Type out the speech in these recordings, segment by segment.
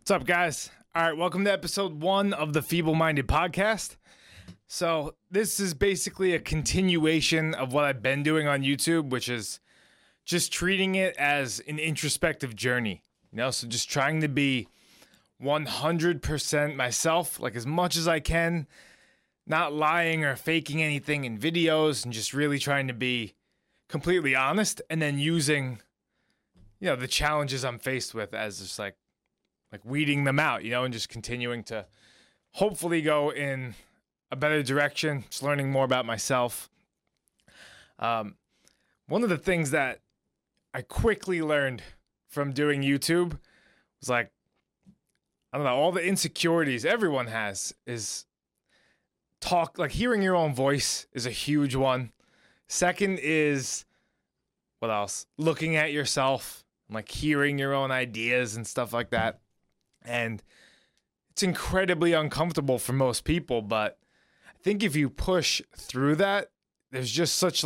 What's up, guys? All right, welcome to episode 1 of the Feeble Minded Podcast. So this is basically a continuation of what I've been doing on YouTube, which is just treating it as an introspective journey. So just trying to be 100% myself, like as much as I can, not lying or faking anything in videos, and just really trying to be completely honest, and then using, the challenges I'm faced with as just like weeding them out, and just continuing to hopefully go in a better direction, just learning more about myself. One of the things that I quickly learned from doing YouTube was all the insecurities everyone has is hearing your own voice is a huge one. Second is, what else? Looking at yourself, hearing your own ideas and stuff like that. And it's incredibly uncomfortable for most people, but I think if you push through that, there's just such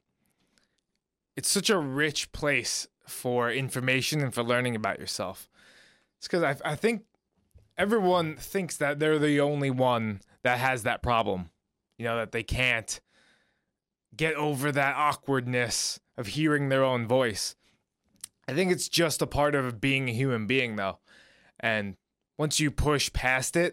it's such a rich place for information and for learning about yourself. It's because I think everyone thinks that they're the only one that has that problem, that they can't get over that awkwardness of hearing their own voice. I think it's just a part of being a human being, though. And once you push past it,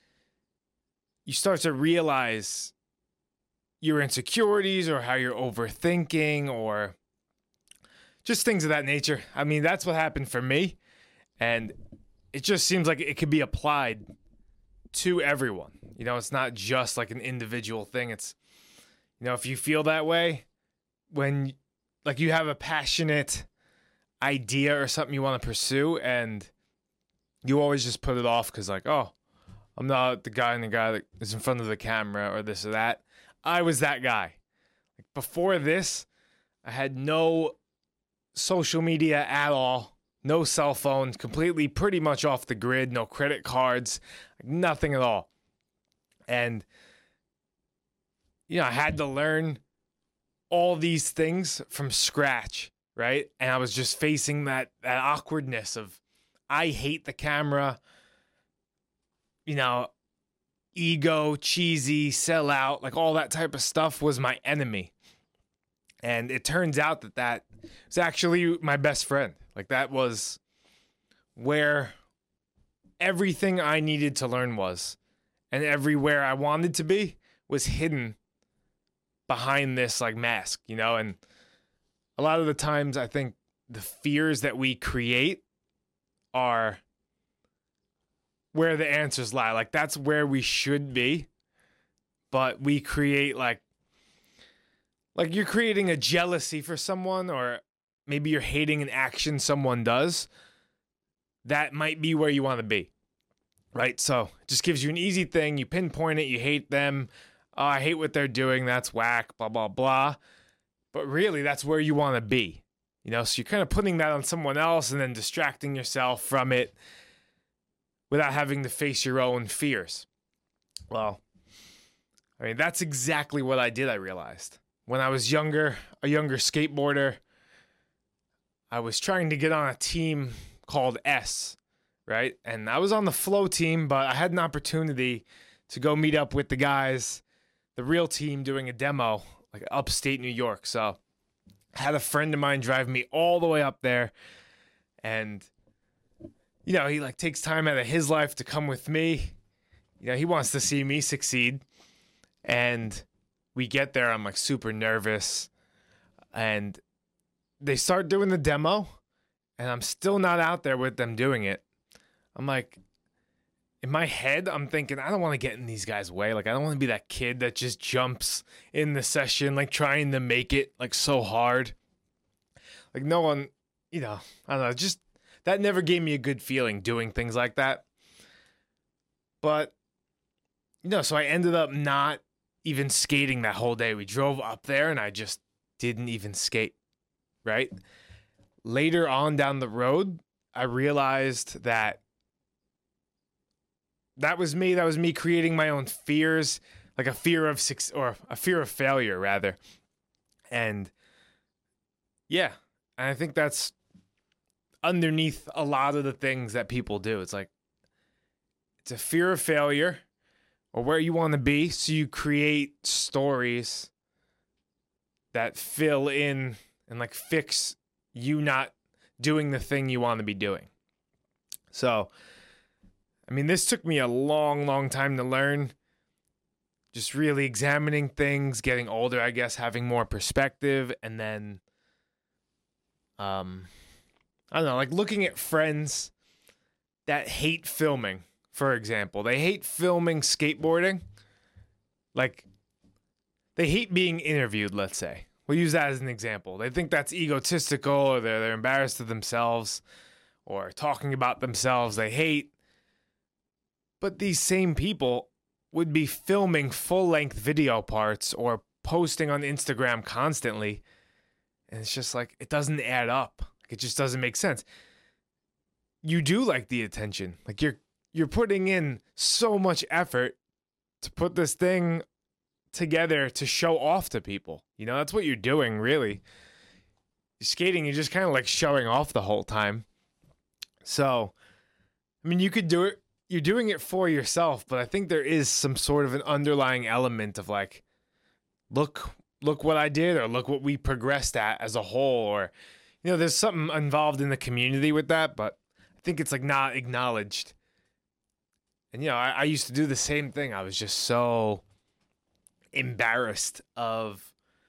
you start to realize your insecurities or how you're overthinking or just things of that nature. I mean, that's what happened for me. And it just seems like it could be applied to everyone. It's not just like an individual thing. It's, if you feel that way, when you have a passionate idea or something you want to pursue and you always just put it off because I'm not the guy that is in front of the camera or this or that. I was that guy. Before this, I had no social media at all, no cell phone, completely pretty much off the grid, no credit cards, nothing at all. And, I had to learn all these things from scratch, right? And I was just facing that awkwardness of, I hate the camera, ego, cheesy, sell out, all that type of stuff was my enemy. And it turns out that was actually my best friend. That was where everything I needed to learn was. And everywhere I wanted to be was hidden behind this mask, and a lot of the times I think the fears that we create are where the answers lie. That's where we should be, but we create you're creating a jealousy for someone, or maybe you're hating an action someone does. That might be where you want to be, right? So it just gives you an easy thing. You pinpoint it. You hate them. Oh, I hate what they're doing. That's whack, blah, blah, blah. But really, that's where you want to be. So you're kind of putting that on someone else and then distracting yourself from it without having to face your own fears. Well, that's exactly what I did, I realized. When I was younger, a younger skateboarder, I was trying to get on a team called S, right? And I was on the flow team, but I had an opportunity to go meet up with the guys, the real team, doing a demo, upstate New York. So I had a friend of mine drive me all the way up there, and he takes time out of his life to come with me. He wants to see me succeed. And we get there, I'm super nervous, and they start doing the demo, and I'm still not out there with them doing it. I'm in my head, I'm thinking, I don't want to get in these guys' way. I don't want to be that kid that just jumps in the session, trying to make it so hard. No one, I don't know, just that never gave me a good feeling doing things like that. But, so I ended up not even skating that whole day. We drove up there and I just didn't even skate, right? Later on down the road, I realized that was me. That was me creating my own fears, a fear of or a fear of failure, rather. And yeah, and I think that's underneath a lot of the things that people do. It's it's a fear of failure or where you want to be. So you create stories that fill in and like fix you not doing the thing you want to be doing. So, I mean, this took me a long, long time to learn. Just really examining things, getting older, I guess, having more perspective, and then, I don't know, like looking at friends that hate filming, for example. They hate filming skateboarding. Like, they hate being interviewed, let's say. We'll use that as an example. They think that's egotistical, or they're embarrassed of themselves, or talking about themselves they hate. But these same people would be filming full-length video parts or posting on Instagram constantly. And it's just like, it doesn't add up. It just doesn't make sense. You do like the attention. Like you're putting in so much effort to put this thing together to show off to people. You know, that's what you're doing, really. Skating, you're just kind of like showing off the whole time. So, I mean, you could do it. You're doing it for yourself, but I think there is some sort of an underlying element of like, look what I did, or look what we progressed at as a whole, or, you know, there's something involved in the community with that, but I think it's like not acknowledged. And, you know, I used to do the same thing. I was just so embarrassed of,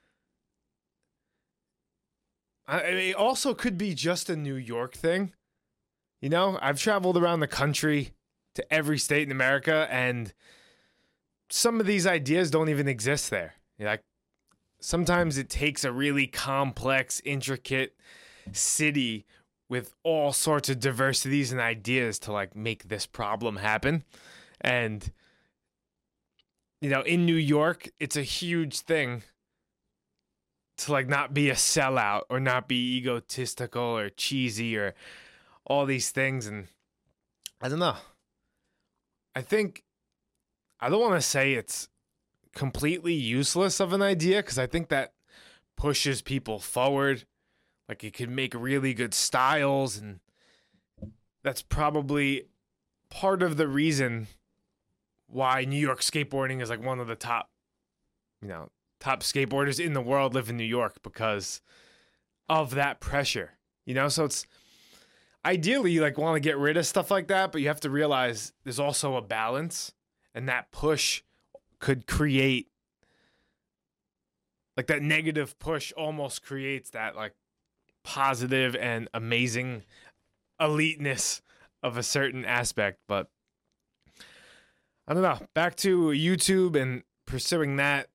it also could be just a New York thing. You know, I've traveled around the country to every state in America, and some of these ideas don't even exist there. Like, sometimes it takes a really complex, intricate city with all sorts of diversities and ideas to like make this problem happen. And, you know, in New York, it's a huge thing to like not be a sellout or not be egotistical or cheesy or all these things. And I don't know. I think, I don't want to say it's completely useless of an idea, because I think that pushes people forward. Like, it could make really good styles, and that's probably part of the reason why New York skateboarding is like one of the top skateboarders in the world live in New York, because of that pressure. You know, so it's ideally, you like want to get rid of stuff like that, but you have to realize there's also a balance, and that push could create, like, that negative push almost creates that like positive and amazing eliteness of a certain aspect. But I don't know, back to YouTube and pursuing that.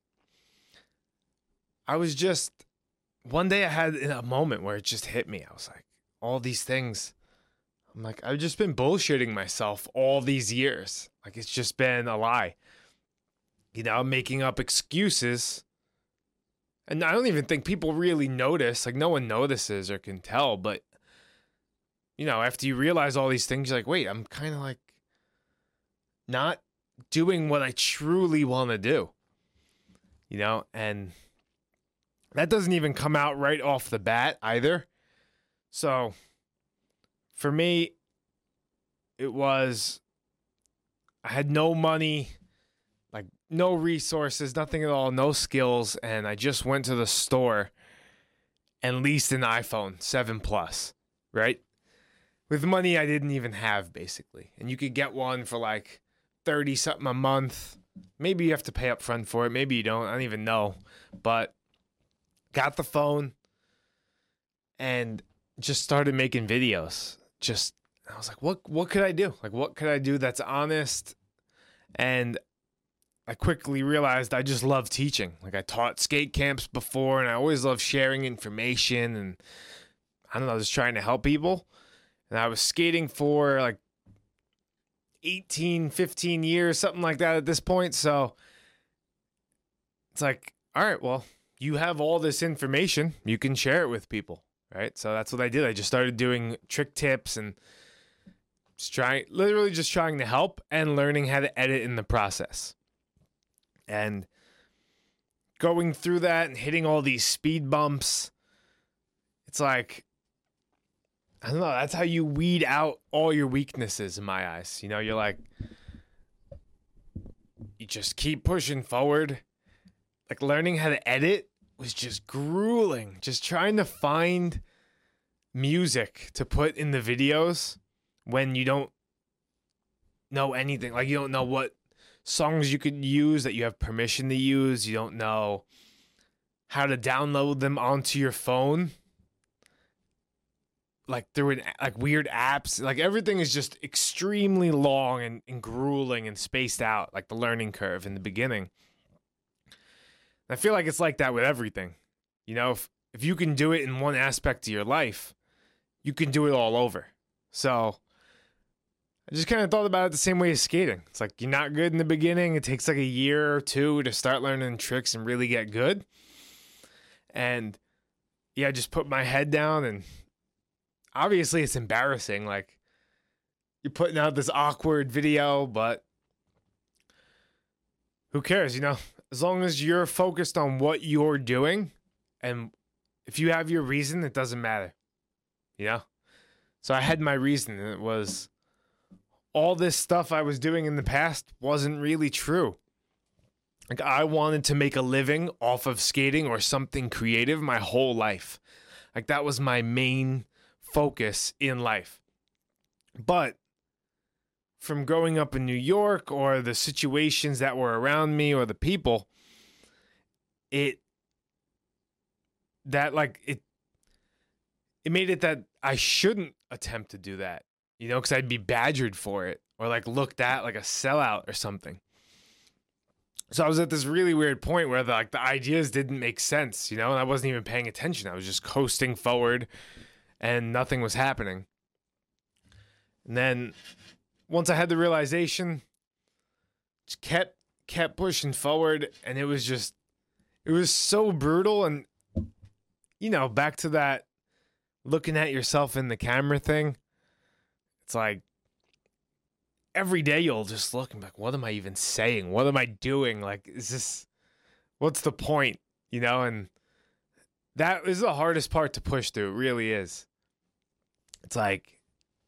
I was just, one day I had a moment where it just hit me. I was like, all these things, I'm like, I've just been bullshitting myself all these years. Like, it's just been a lie. You know, I'm making up excuses. And I don't even think people really notice. Like, no one notices or can tell. But, you know, after you realize all these things, you're like, wait, I'm kind of like not doing what I truly want to do. You know, and that doesn't even come out right off the bat either. So for me, it was, I had no money, like no resources, nothing at all, no skills. And I just went to the store and leased an iPhone 7 Plus, right? With money I didn't even have, basically. And you could get one for like 30 something a month. Maybe you have to pay up front for it. Maybe you don't. I don't even know. But got the phone and just started making videos. I was like, what could I do? Like, what could I do that's honest? And I quickly realized I just love teaching. Like, I taught skate camps before, and I always loved sharing information, and I don't know, just trying to help people. And I was skating for like 18, 15 years, something like that at this point. So it's like, all right, well, you have all this information. You can share it with people, right? So that's what I did. I just started doing trick tips and literally just trying to help and learning how to edit in the process. And going through that and hitting all these speed bumps, it's like, I don't know, that's how you weed out all your weaknesses in my eyes. You know, you're like, just keep pushing forward. Like learning how to edit was just grueling. Just trying to find music to put in the videos when you don't know anything. Like you don't know what songs you could use that you have permission to use. You don't know how to download them onto your phone. Like through like weird apps. Like everything is just extremely long and grueling and spaced out, like the learning curve in the beginning. I feel like it's like that with everything. You know, if you can do it in one aspect of your life, you can do it all over. So I just kind of thought about it the same way as skating. It's like you're not good in the beginning. It takes like a year or two to start learning tricks and really get good. And yeah, I just put my head down, and obviously it's embarrassing. Like you're putting out this awkward video, but who cares, you know? As long as you're focused on what you're doing, and if you have your reason, it doesn't matter, you know? So I had my reason, and it was all this stuff I was doing in the past wasn't really true. Like I wanted to make a living off of skating or something creative my whole life. Like that was my main focus in life. But from growing up in New York, or the situations that were around me, or the people, it made it that I shouldn't attempt to do that, you know, because I'd be badgered for it, or like looked at like a sellout or something. So I was at this really weird point where the ideas didn't make sense, you know, and I wasn't even paying attention. I was just coasting forward and nothing was happening. And then once I had the realization, just kept pushing forward, and it was so brutal. And you know, back to that looking at yourself in the camera thing, it's like every day you'll just look and be like, what am I even saying? What am I doing? Like, what's the point? You know, and that is the hardest part to push through. It really is. It's like,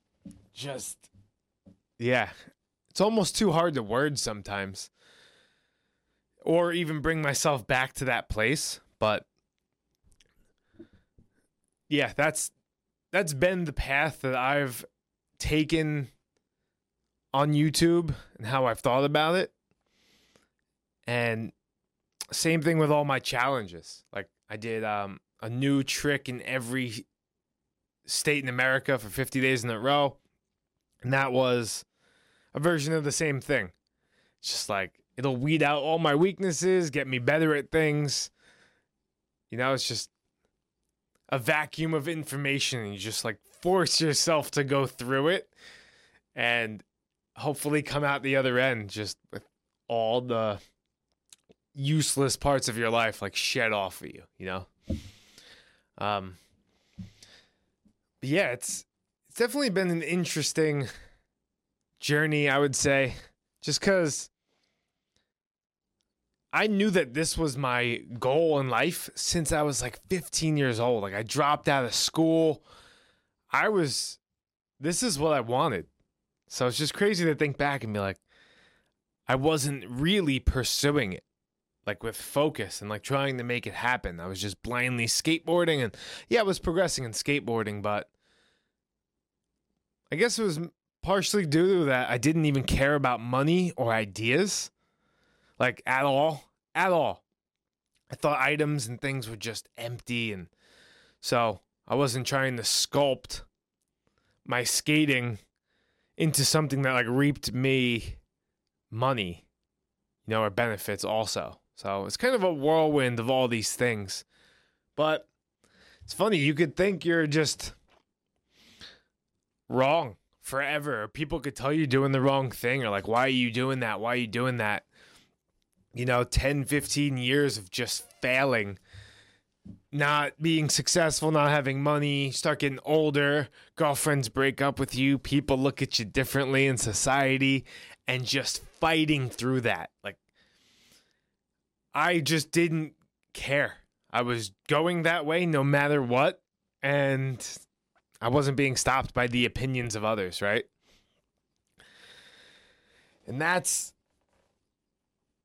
yeah, it's almost too hard to word sometimes, or even bring myself back to that place. But yeah, that's been the path that I've taken on YouTube and how I've thought about it. And same thing with all my challenges. Like I did a new trick in every state in America for 50 days in a row. And that was a version of the same thing. It's just like, it'll weed out all my weaknesses, get me better at things. You know, it's just a vacuum of information, and you just like force yourself to go through it and hopefully come out the other end just with all the useless parts of your life like shed off of you, you know? But yeah, it's definitely been an interesting journey, I would say, just because I knew that this was my goal in life since I was like 15 years old. Like I dropped out of school. This is what I wanted. So it's just crazy to think back and be like, I wasn't really pursuing it, like with focus and like trying to make it happen. I was just blindly skateboarding, and yeah, I was progressing in skateboarding, but I guess it was partially due to that I didn't even care about money or ideas, like at all. I thought items and things were just empty, and so I wasn't trying to sculpt my skating into something that like reaped me money, you know, or benefits also. So it's kind of a whirlwind of all these things. But it's funny, you could think you're just wrong forever. People could tell you doing the wrong thing, or like, why are you doing that? Why are you doing that? You know, 10, 15 years of just failing, not being successful, not having money, start getting older, girlfriends break up with you, people look at you differently in society, and just fighting through that. Like, I just didn't care. I was going that way no matter what, and I wasn't being stopped by the opinions of others, right? And that's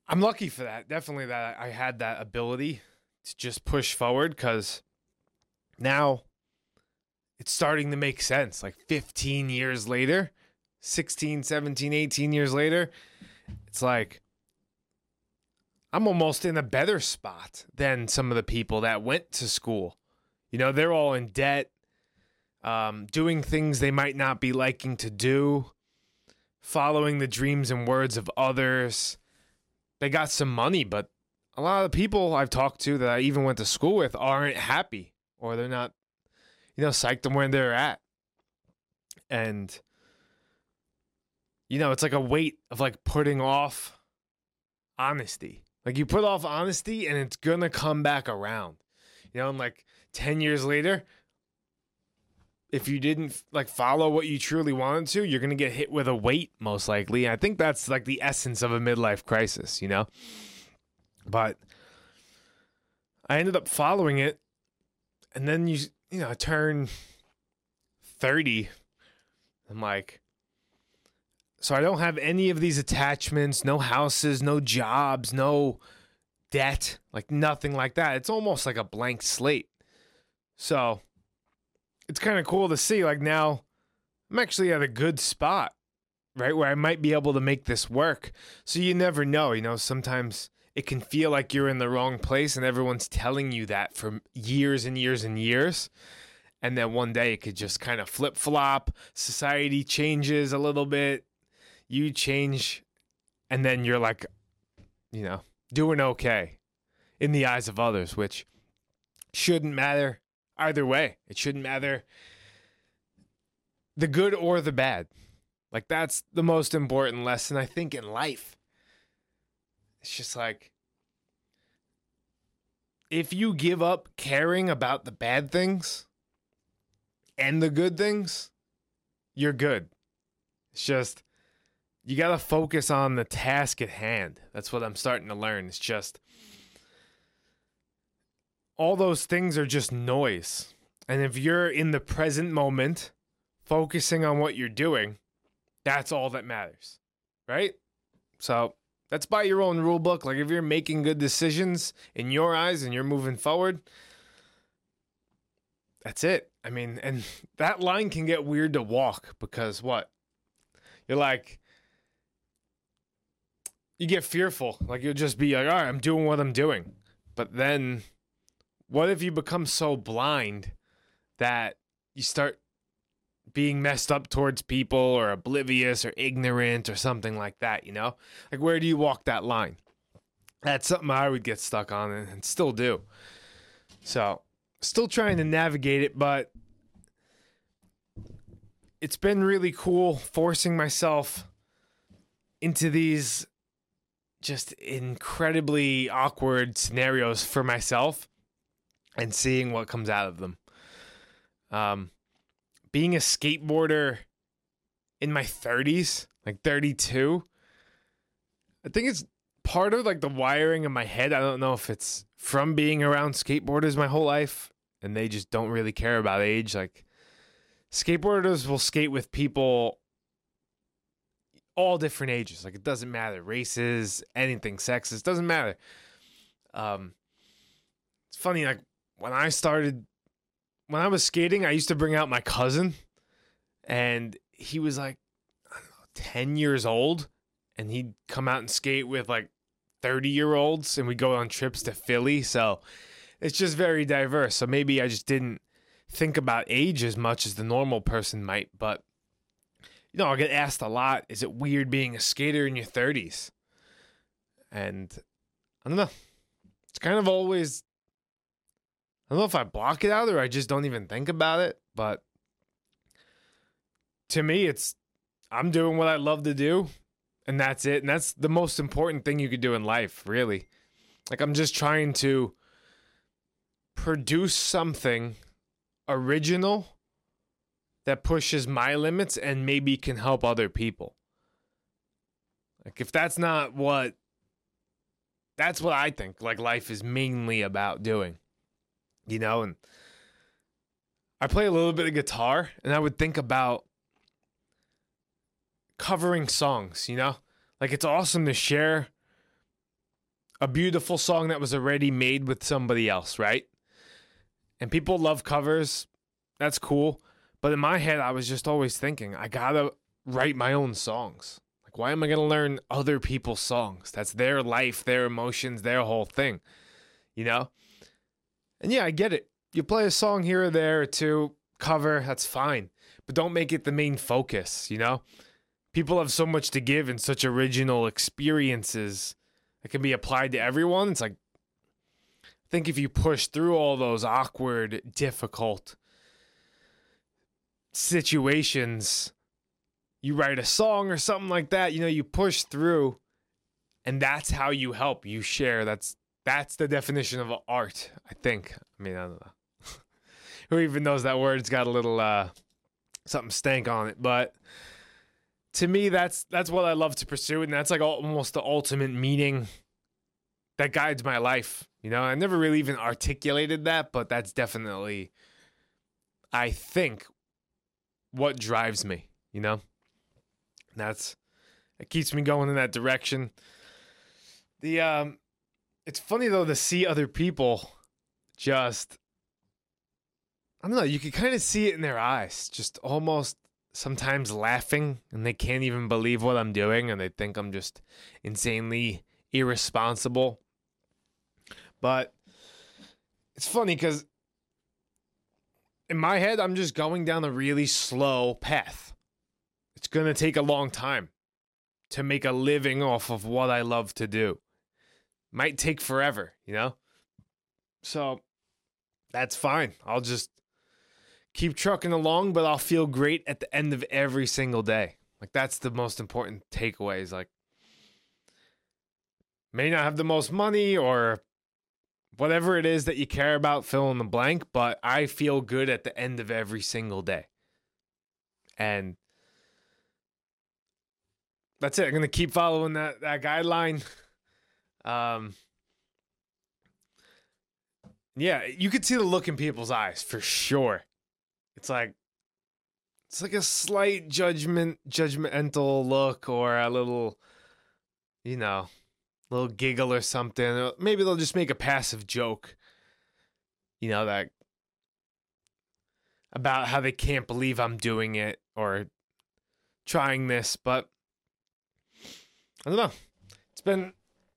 I'm lucky for that. Definitely that I had that ability to just push forward, because now it's starting to make sense. Like 15 years later, 16, 17, 18 years later, it's like I'm almost in a better spot than some of the people that went to school. You know, they're all in debt, doing things they might not be liking to do, following the dreams and words of others. They got some money, but a lot of the people I've talked to that I even went to school with aren't happy, or they're not, psyched on where they're at. And, it's like a weight of like putting off honesty. Like you put off honesty and it's going to come back around, and like 10 years later, if you didn't like follow what you truly wanted to, you're going to get hit with a weight most likely. And I think that's like the essence of a midlife crisis, But I ended up following it, and then I turn 30. I'm like, so I don't have any of these attachments, no houses, no jobs, no debt, like nothing like that. It's almost like a blank slate. So it's kind of cool to see, like, now I'm actually at a good spot, right, where I might be able to make this work. So you never know, sometimes it can feel like you're in the wrong place and everyone's telling you that for years and years and years. And then one day it could just kind of flip-flop. Society changes a little bit. You change. And then you're like, doing okay in the eyes of others, which shouldn't matter either way. It shouldn't matter the good or the bad. Like, that's the most important lesson, I think, in life. It's just like, if you give up caring about the bad things and the good things, you're good. It's just, you got to focus on the task at hand. That's what I'm starting to learn. It's just, all those things are just noise. And if you're in the present moment, focusing on what you're doing, that's all that matters, right? So that's by your own rule book. Like, if you're making good decisions in your eyes and you're moving forward, that's it. I mean, and that line can get weird to walk, because what? You're like, you get fearful. Like, you'll just be like, all right, I'm doing what I'm doing. But then what if you become so blind that you start being messed up towards people, or oblivious or ignorant or something like that, Like, where do you walk that line? That's something I would get stuck on, and still do. So, still trying to navigate it, but it's been really cool forcing myself into these just incredibly awkward scenarios for myself and seeing what comes out of them. Being a skateboarder in my 30s, like 32, I think it's part of like the wiring in my head. I don't know if it's from being around skateboarders my whole life and they just don't really care about age. Like, skateboarders will skate with people all different ages. Like, it doesn't matter. Races, anything, sexes, doesn't matter. It's funny, like, when I was skating, I used to bring out my cousin, and he was like, I don't know, 10 years old, and he'd come out and skate with like 30-year-olds, and we'd go on trips to Philly. So it's just very diverse. So maybe I just didn't think about age as much as the normal person might. But, I'll get asked a lot, is it weird being a skater in your 30s? And I don't know. It's kind of always, I don't know if I block it out or I just don't even think about it, but to me, I'm doing what I love to do, and that's it. And that's the most important thing you could do in life, really. Like, I'm just trying to produce something original that pushes my limits and maybe can help other people. Like, if that's not that's what I think like life is mainly about doing. And I play a little bit of guitar, and I would think about covering songs, Like, it's awesome to share a beautiful song that was already made with somebody else, right? And people love covers. That's cool. But in my head, I was just always thinking, I gotta write my own songs. Like, why am I gonna learn other people's songs? That's their life, their emotions, their whole thing, you know? And yeah, I get it. You play a song here or there or two, cover, that's fine. But don't make it the main focus, you know? People have so much to give and such original experiences that can be applied to everyone. It's like, I think if you push through all those awkward, difficult situations, you write a song or something like that, you know, you push through, and that's how you help, you share. That's the definition of art, I think. I mean, I don't know. Who even knows that word's got a little something stank on it, but to me, that's what I love to pursue, and that's like almost the ultimate meaning that guides my life. You know, I never really even articulated that, but that's definitely, I think, what drives me, you know? It keeps me going in that direction. It's funny though to see other people just, I don't know, you can kind of see it in their eyes, just almost sometimes laughing, and they can't even believe what I'm doing, and they think I'm just insanely irresponsible. But it's funny because in my head, I'm just going down a really slow path. It's going to take a long time to make a living off of what I love to do. Might take forever, you know? So that's fine. I'll just keep trucking along, but I'll feel great at the end of every single day. Like, that's the most important takeaway, is like, may not have the most money or whatever it is that you care about, fill in the blank, but I feel good at the end of every single day. And that's it. I'm going to keep following that guideline. Yeah, you could see the look in people's eyes for sure. It's like a slight judgmental look, or a little, you know, little giggle or something. Or maybe they'll just make a passive joke, you know, that about how they can't believe I'm doing it or trying this. But I don't know.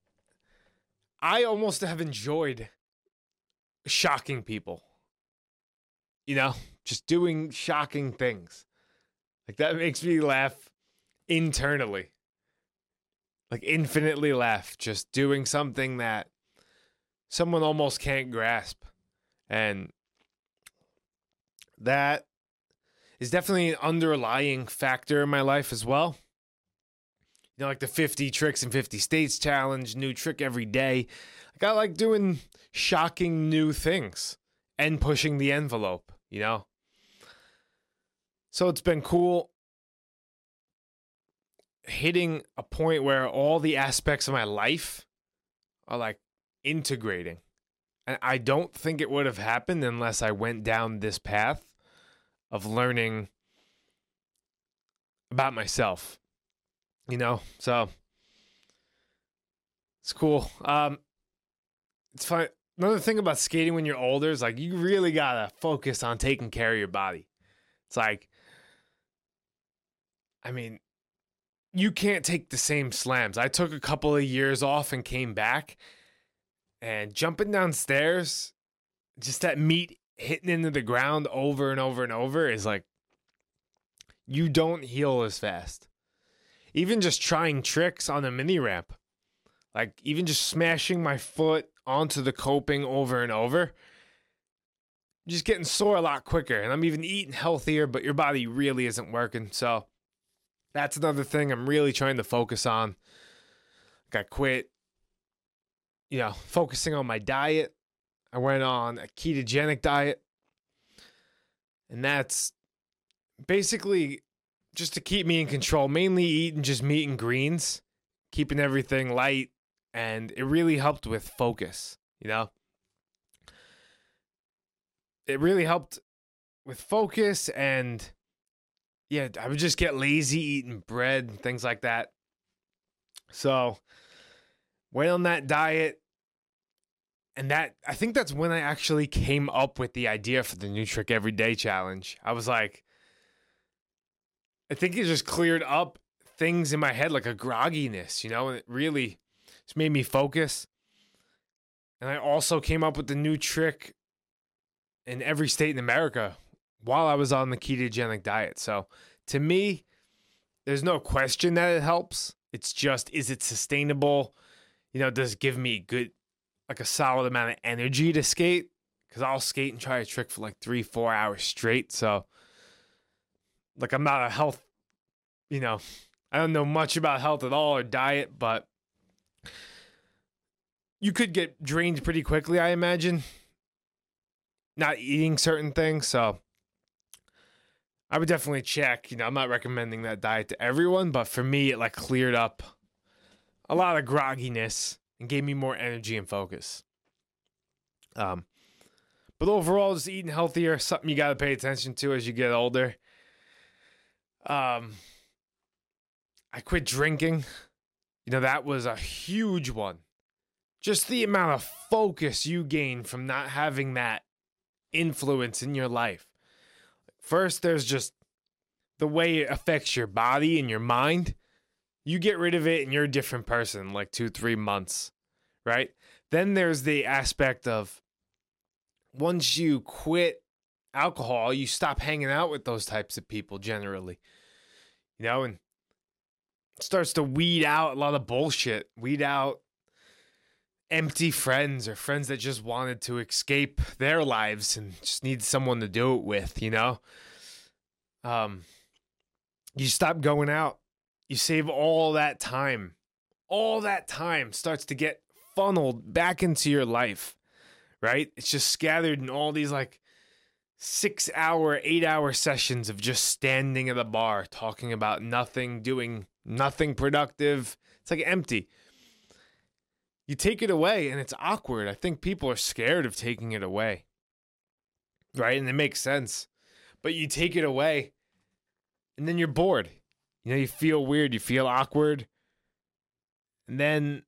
I almost have enjoyed shocking people, you know, just doing shocking things. Like, that makes me laugh internally, like infinitely laugh, just doing something that someone almost can't grasp. And that is definitely an underlying factor in my life as well. You know, like the 50 tricks in 50 states challenge, new trick every day. Like, I like doing shocking new things and pushing the envelope, you know? So it's been cool hitting a point where all the aspects of my life are like integrating. And I don't think it would have happened unless I went down this path of learning about myself, you know? So it's cool. It's fun. Another thing about skating when you're older is like, you really gotta focus on taking care of your body. It's like, I mean, you can't take the same slams. I took a couple of years off and came back, and jumping downstairs, just that meat hitting into the ground over and over and over is like, you don't heal as fast. Even just trying tricks on a mini ramp, like even just smashing my foot onto the coping over and over, just getting sore a lot quicker. And I'm even eating healthier, but your body really isn't working. So that's another thing I'm really trying to focus on. Like, I quit, you know, focusing on my diet. I went on a ketogenic diet, and that's basically just to keep me in control, mainly eating just meat and greens, keeping everything light, and it really helped with focus, you know? It really helped with focus, and yeah, I would just get lazy eating bread and things like that. So went on that diet. And that, I think that's when I actually came up with the idea for the Nutric Everyday Challenge. I was like, I think it just cleared up things in my head, like a grogginess, and it really just made me focus. And I also came up with the Nutric in every state in America while I was on the ketogenic diet. So to me, there's no question that it helps. It's just, is it sustainable? Does it give me good, like a solid amount of energy to skate? Because I'll skate and try a trick for like 3-4 hours straight. So like, I'm not a health, I don't know much about health at all or diet, but you could get drained pretty quickly, I imagine, not eating certain things. So I would definitely check. I'm not recommending that diet to everyone, but for me, it like cleared up a lot of grogginess and gave me more energy and focus. But overall, just eating healthier, something you got to pay attention to as you get older. I quit drinking. That was a huge one. Just the amount of focus you gain from not having that influence in your life. First, there's just the way it affects your body and your mind. You get rid of it and you're a different person, like 2-3 months, right? Then there's the aspect of once you quit alcohol, you stop hanging out with those types of people generally, and it starts to weed out a lot of bullshit, weed out empty friends or friends that just wanted to escape their lives and just need someone to do it with, You stop going out. You save all that time. All that time starts to get funneled back into your life, right? It's just scattered in all these like 6-hour, 8-hour sessions of just standing at a bar, talking about nothing, doing nothing productive. It's like empty. You take it away and it's awkward. I think people are scared of taking it away, right? And it makes sense. But you take it away and then you're bored. You feel weird. You feel awkward. And then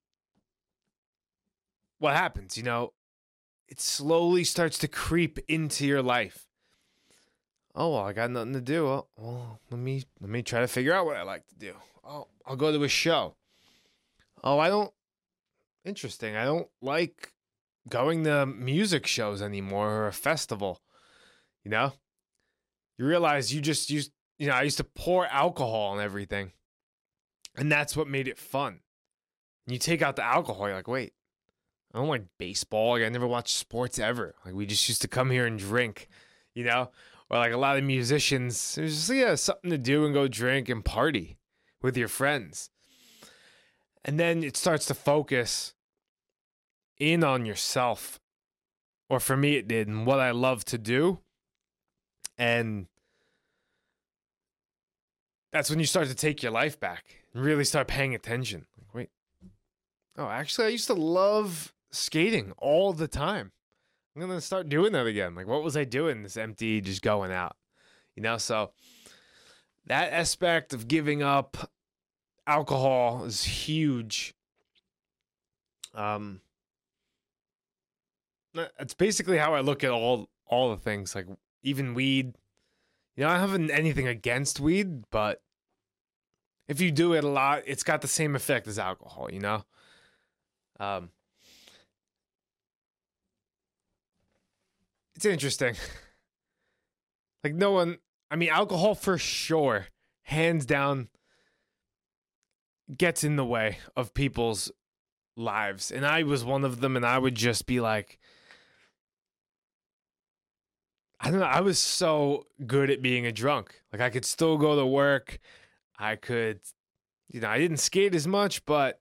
what happens? It slowly starts to creep into your life. Oh, well, I got nothing to do. Well, let me try to figure out what I like to do. Oh, I'll go to a show. Oh, interesting. I don't like going to music shows anymore or a festival. You realize I used to pour alcohol on everything. And that's what made it fun. You take out the alcohol, you're like, wait, I don't like baseball. Like, I never watched sports ever. Like, we just used to come here and drink, Or like a lot of musicians, it was just something to do and go drink and party with your friends. And then it starts to focus in on yourself. Or for me, it did, and what I love to do. And that's when you start to take your life back and really start paying attention. Like, wait, actually, I used to love skating all the time. I'm going to start doing that again. Like, what was I doing this empty, just going out? So that aspect of giving up alcohol is huge. It's basically how I look at all the things, like even weed. I don't have anything against weed, but if you do it a lot, it's got the same effect as alcohol, It's interesting. Like alcohol for sure, hands down, gets in the way of people's lives. And I was one of them, and I would just be like, I don't know, I was so good at being a drunk. Like, I could still go to work. I could, I didn't skate as much, but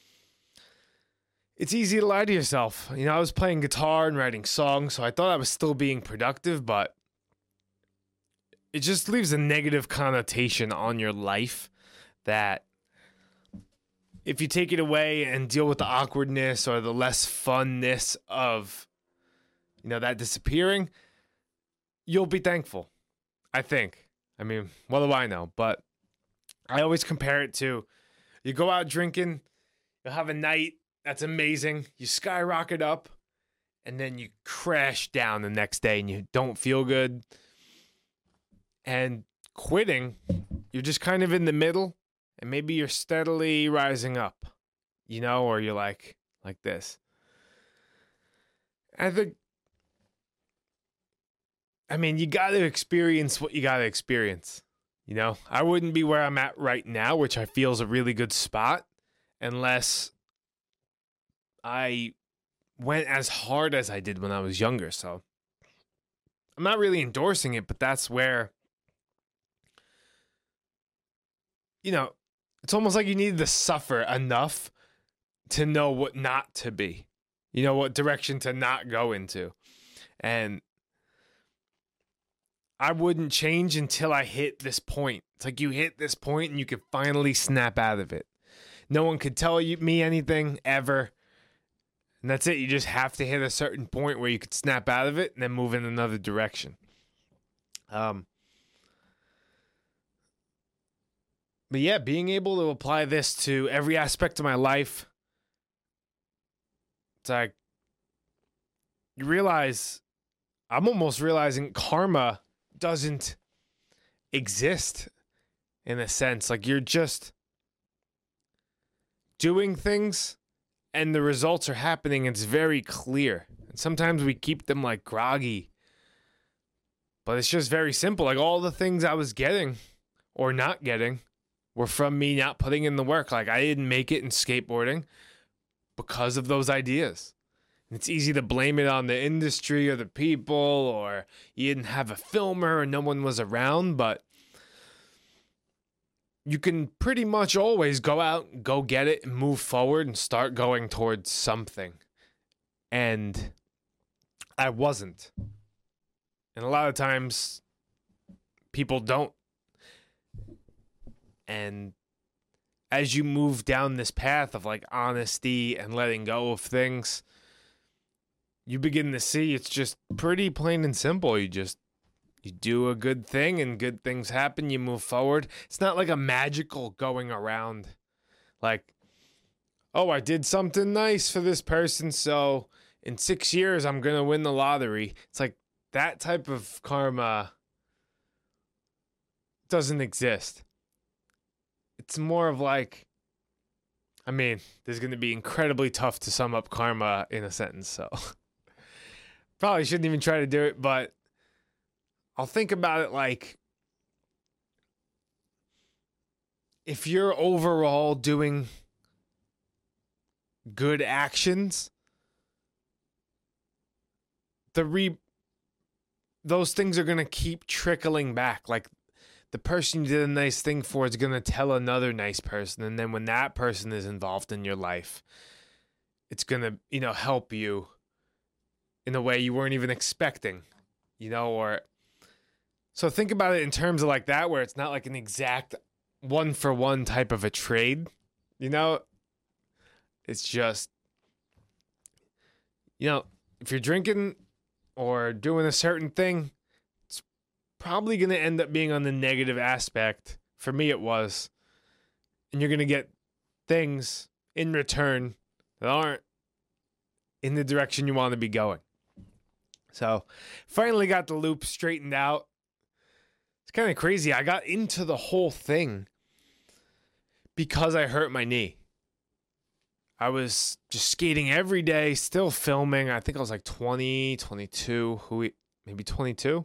it's easy to lie to yourself. I was playing guitar and writing songs, so I thought I was still being productive, but it just leaves a negative connotation on your life that if you take it away and deal with the awkwardness or the less funness of, that disappearing, you'll be thankful, I think. What do I know? But I always compare it to, you go out drinking, you'll have a night, That's amazing. You skyrocket up and then you crash down the next day and you don't feel good. And quitting, you're just kind of in the middle and maybe you're steadily rising up, or you're like this. You got to experience what you got to experience. I wouldn't be where I'm at right now, which I feel is a really good spot, unless I went as hard as I did when I was younger. So I'm not really endorsing it, but that's where, it's almost like you need to suffer enough to know what not to be, what direction to not go into. And I wouldn't change until I hit this point. It's like you hit this point and you can finally snap out of it. No one could tell me anything ever. And that's it. You just have to hit a certain point where you could snap out of it and then move in another direction. But yeah, being able to apply this to every aspect of my life, it's like you realize, I'm almost realizing karma doesn't exist in a sense. Like you're just doing things and the results are happening. It's very clear. And sometimes we keep them like groggy, but it's just very simple. Like all the things I was getting or not getting were from me not putting in the work. Like I didn't make it in skateboarding because of those ideas. It's easy to blame it on the industry or the people, or you didn't have a filmer or no one was around, but you can pretty much always go out, go get it, and move forward and start going towards something. And I wasn't. And a lot of times people don't. And as you move down this path of like honesty and letting go of things, you begin to see it's just pretty plain and simple. You do a good thing and good things happen. You move forward. It's not like a magical going around like, oh, I did something nice for this person, so in 6 years I'm going to win the lottery. It's like that type of karma doesn't exist. It's more of like, this is going to be incredibly tough to sum up karma in a sentence, so probably shouldn't even try to do it, but I'll think about it like if you're overall doing good actions, those things are going to keep trickling back. Like the person you did a nice thing for is going to tell another nice person, and then when that person is involved in your life, it's going to, help you in a way you weren't even expecting, or so think about it in terms of like that, where it's not like an exact 1-for-1 type of a trade, it's just, if you're drinking or doing a certain thing, it's probably going to end up being on the negative aspect. For me, it was, and you're going to get things in return that aren't in the direction you want to be going. So finally got the loop straightened out. It's kind of crazy. I got into the whole thing because I hurt my knee. I was just skating every day, still filming. I think I was like 20, 22, maybe 22.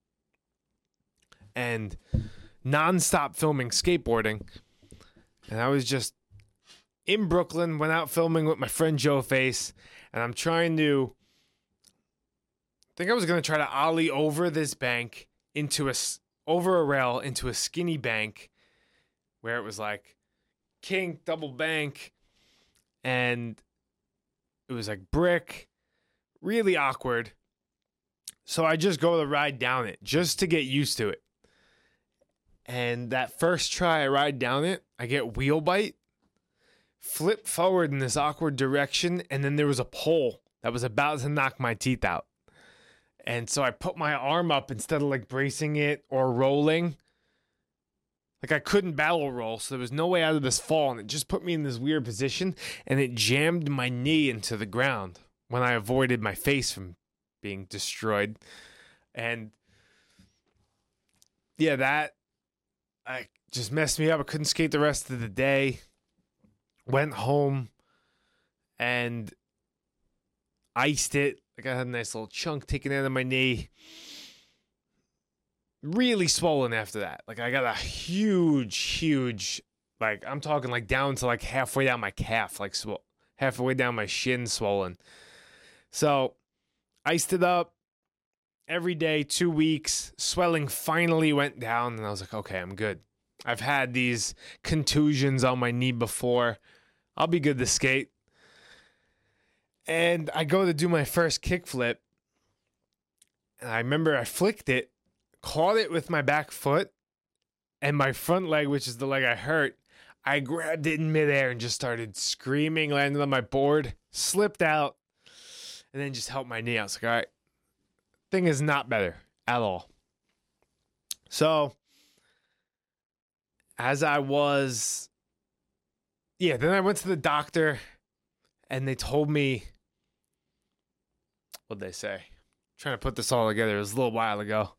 And nonstop filming skateboarding. And I was just in Brooklyn, went out filming with my friend Joe Face. And I'm trying to, I think I was going to try to ollie over this bank over a rail into a skinny bank where it was like kink, double bank. And it was like brick, really awkward. So I just go to ride down it just to get used to it. And that first try I ride down it, I get wheel bite, flip forward in this awkward direction, and then there was a pole that was about to knock my teeth out. And so I put my arm up instead of like bracing it or rolling. Like I couldn't barrel roll, so there was no way out of this fall, and it just put me in this weird position, and it jammed my knee into the ground when I avoided my face from being destroyed. And yeah, that I just messed me up. I couldn't skate the rest of the day. Went home and iced it. Like I had a nice little chunk taken out of my knee. Really swollen after that. Like I got a huge, like I'm talking like down to like halfway down my calf, like halfway down my shin swollen. So iced it up every day, 2 weeks. Swelling finally went down, and I was like, okay, I'm good. I've had these contusions on my knee before. I'll be good to skate. And I go to do my first kickflip, and I remember I flicked it, caught it with my back foot, and my front leg, which is the leg I hurt, I grabbed it in midair and just started screaming, landed on my board, slipped out, and then just helped my knee. I was like, all right, thing is not better at all. So as I was, then I went to the doctor, and they told me, what'd they say? I'm trying to put this all together. It was a little while ago.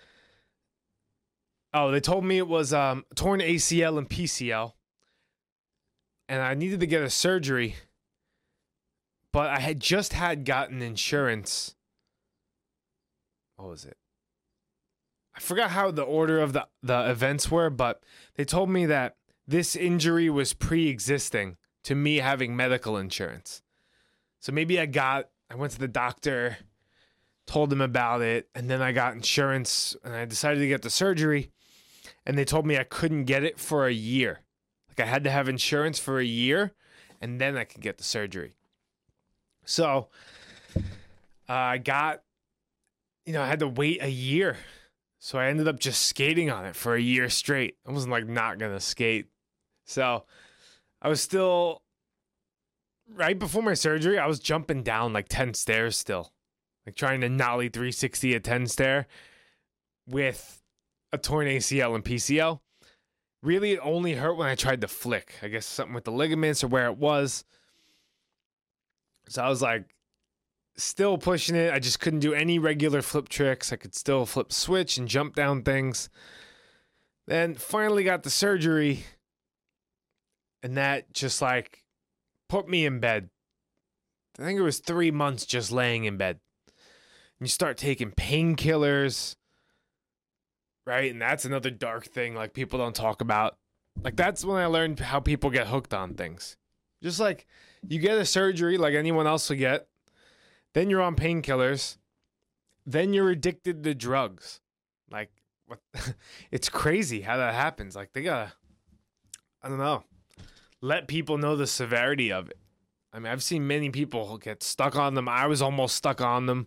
Oh, they told me it was torn ACL and PCL, and I needed to get a surgery, but I had just gotten insurance. What was it? I forgot how the order of the events were, but they told me that this injury was pre-existing to me having medical insurance. So maybe I went to the doctor, told them about it, and then I got insurance, and I decided to get the surgery, and they told me I couldn't get it for a year. Like I had to have insurance for a year, and then I could get the surgery. So I had to wait a year. So I ended up just skating on it for a year straight. I wasn't like not going to skate. So I was still, right before my surgery, I was jumping down like 10 stairs still. Like trying to nollie 360 a 10 stair with a torn ACL and PCL. Really, it only hurt when I tried to flick. I guess something with the ligaments or where it was. So I was like, still pushing it. I just couldn't do any regular flip tricks. I could still flip switch and jump down things. Then finally got the surgery, and that just like put me in bed. I think it was 3 months just laying in bed. And you start taking painkillers, right? And that's another dark thing like people don't talk about. Like that's when I learned how people get hooked on things. Just like you get a surgery like anyone else will get. Then you're on painkillers. Then you're addicted to drugs. Like, what? It's crazy how that happens. Like, they gotta, I don't know, let people know the severity of it. I mean, I've seen many people get stuck on them. I was almost stuck on them.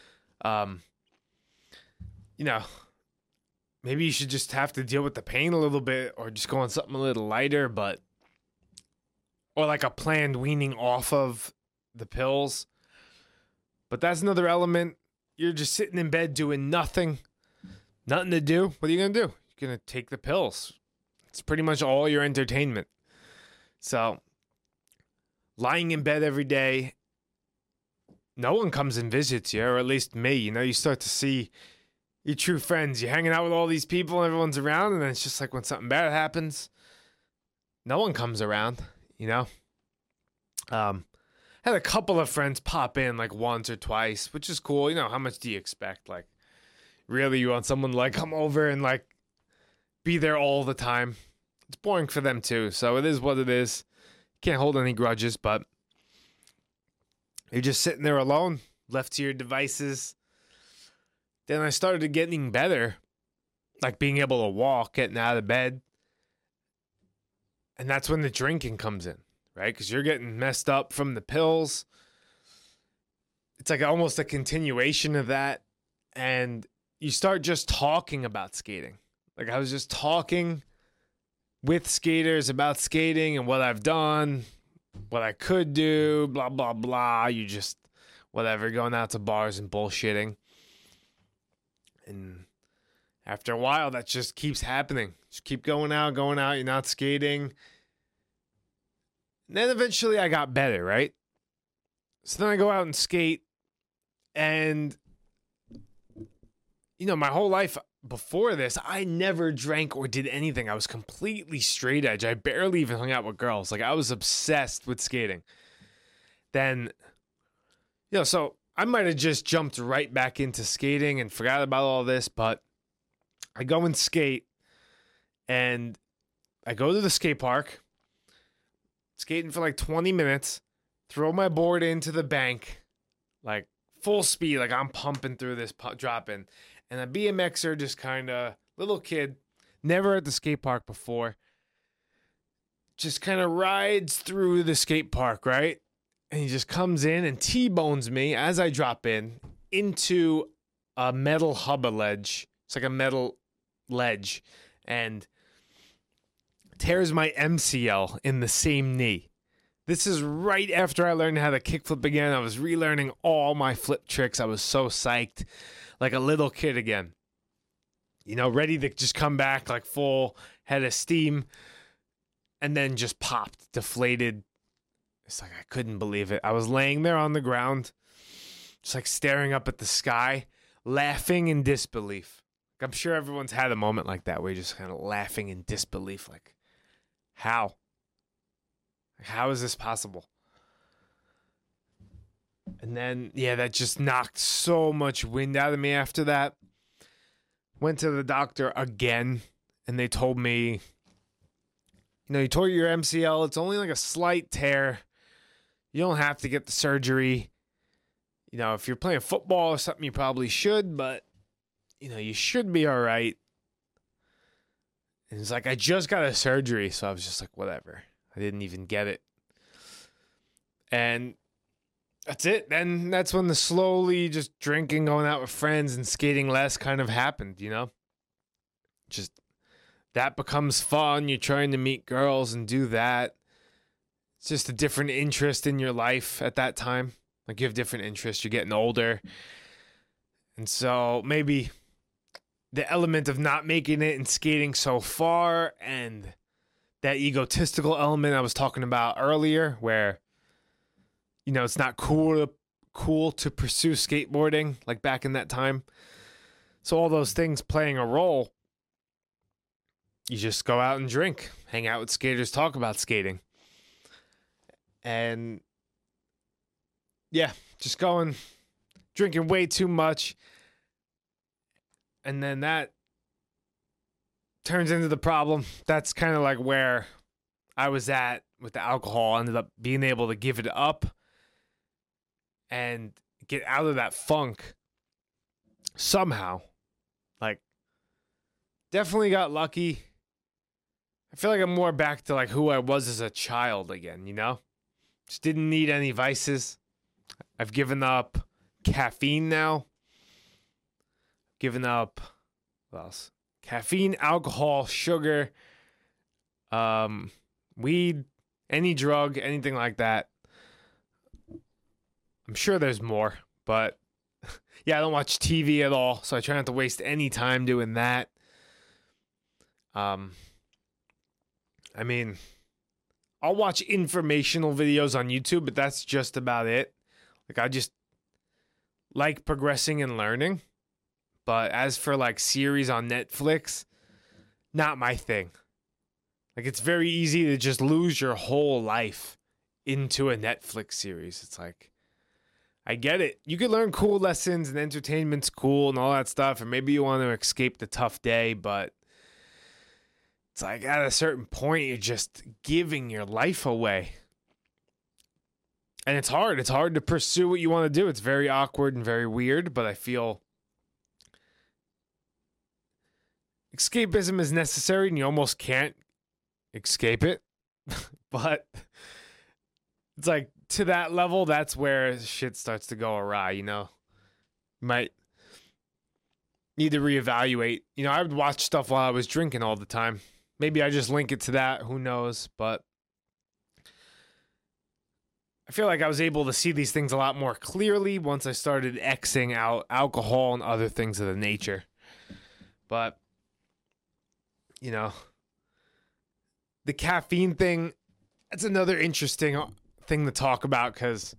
Maybe you should just have to deal with the pain a little bit or just go on something a little lighter, or like a planned weaning off of the pills. But that's another element. You're just sitting in bed doing nothing to do. What are you going to do? You're going to take the pills. It's pretty much all your entertainment. So, lying in bed every day, no one comes and visits you, or at least me. You start to see your true friends. You're hanging out with all these people, and everyone's around, and then it's just like when something bad happens, no one comes around, Had a couple of friends pop in like once or twice, which is cool. How much do you expect? Like, really, you want someone to like come over and like be there all the time? It's boring for them too. So it is what it is. Can't hold any grudges, but you're just sitting there alone, left to your devices. Then I started getting better, like being able to walk, getting out of bed. And that's when the drinking comes in. Right? Because you're getting messed up from the pills. It's like almost a continuation of that. And you start just talking about skating. Like I was just talking with skaters about skating and what I've done, what I could do, blah, blah, blah. You just, whatever, going out to bars and bullshitting. And after a while, that just keeps happening. Just keep going out. You're not skating. And then eventually I got better, right? So then I go out and skate. And, my whole life before this, I never drank or did anything. I was completely straight edge. I barely even hung out with girls. Like, I was obsessed with skating. Then, so I might have just jumped right back into skating and forgot about all this, but I go and skate, and I go to the skate park, skating for like 20 minutes, throw my board into the bank, like full speed, like I'm pumping through this, dropping. And a BMXer, just kind of little kid, never at the skate park before, just kind of rides through the skate park, right? And he just comes in and T-bones me as I drop in into a metal hubba ledge. It's like a metal ledge, and tears my MCL in the same knee. This is right after I learned how to kickflip again. I was relearning all my flip tricks. I was so psyched, like a little kid again. Ready to just come back like full head of steam, and then just popped, deflated. It's like I couldn't believe it. I was laying there on the ground, just like staring up at the sky, laughing in disbelief. I'm sure everyone's had a moment like that where you're just kind of laughing in disbelief. Like, how? How is this possible? And then, that just knocked so much wind out of me after that. Went to the doctor again, and they told me, you tore your MCL. It's only like a slight tear. You don't have to get the surgery. If you're playing football or something, you probably should, but you should be all right. And it's like, I just got a surgery, so I was just like, whatever. I didn't even get it. And that's it. Then that's when the slowly just drinking, going out with friends, and skating less kind of happened, Just that becomes fun. You're trying to meet girls and do that. It's just a different interest in your life at that time. Like, you have different interests. You're getting older. And so maybe the element of not making it and skating so far, and that egotistical element I was talking about earlier, where, it's not cool to pursue skateboarding like back in that time. So all those things playing a role, you just go out and drink, hang out with skaters, talk about skating. And just drinking way too much. And then that turns into the problem. That's kind of like where I was at with the alcohol. I ended up being able to give it up and get out of that funk somehow. Like, definitely got lucky. I feel like I'm more back to like who I was as a child again, Just didn't need any vices. I've given up caffeine now. Given up, what else? Caffeine, alcohol, sugar, weed, any drug, anything like that. I'm sure there's more, but I don't watch TV at all, so I try not to waste any time doing that. I'll watch informational videos on YouTube, but that's just about it. Like, I just like progressing and learning. But as for like series on Netflix, not my thing. Like, it's very easy to just lose your whole life into a Netflix series. It's like, I get it. You could learn cool lessons and entertainment's cool and all that stuff. And maybe you want to escape the tough day, but it's like at a certain point, you're just giving your life away. And it's hard. It's hard to pursue what you want to do. It's very awkward and very weird, but I feel escapism is necessary and you almost can't escape it. But it's like, to that level, that's where shit starts to go awry, You might need to reevaluate. I would watch stuff while I was drinking all the time. Maybe I just link it to that. Who knows? But I feel like I was able to see these things a lot more clearly once I started Xing out alcohol and other things of the nature. But, the caffeine thing, that's another interesting thing to talk about because,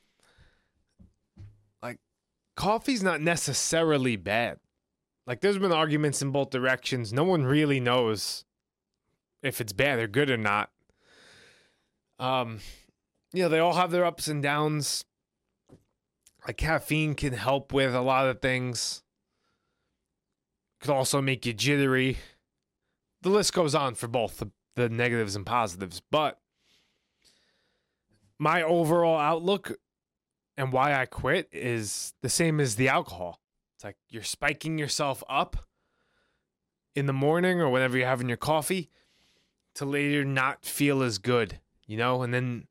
like, coffee's not necessarily bad. Like, there's been arguments in both directions. No one really knows if it's bad or good or not. They all have their ups and downs. Like, caffeine can help with a lot of things. Could also make you jittery. The list goes on for both the negatives and positives. But my overall outlook and why I quit is the same as the alcohol. It's like you're spiking yourself up in the morning or whenever you're having your coffee to later not feel as good, and then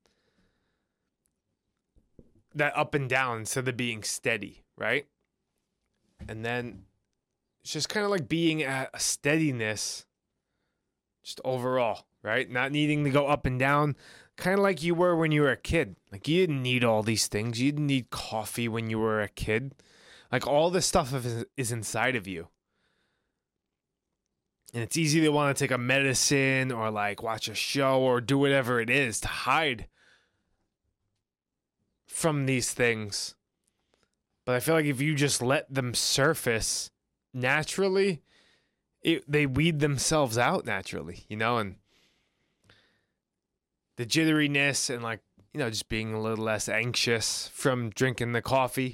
that up and down instead of being steady, right? And then it's just kind of like being at a steadiness just overall, right? Not needing to go up and down, kind of like you were when you were a kid. Like, you didn't need all these things. You didn't need coffee when you were a kid. Like, all this stuff is inside of you. And it's easy to want to take a medicine or, like, watch a show or do whatever it is to hide from these things. But I feel like if you just let them surface naturally, they weed themselves out naturally, and the jitteriness and, like, just being a little less anxious from drinking the coffee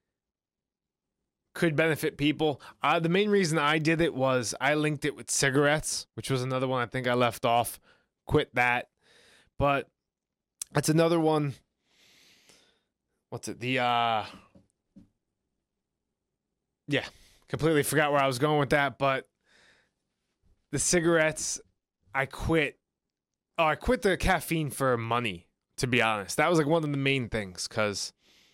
could benefit people. The main reason I did it was I linked it with cigarettes, which was another one I think I left off. Quit that. But that's another one. What's it? Completely forgot where I was going with that, but the cigarettes, I quit. Oh, I quit the caffeine for money, to be honest. That was like one of the main things because,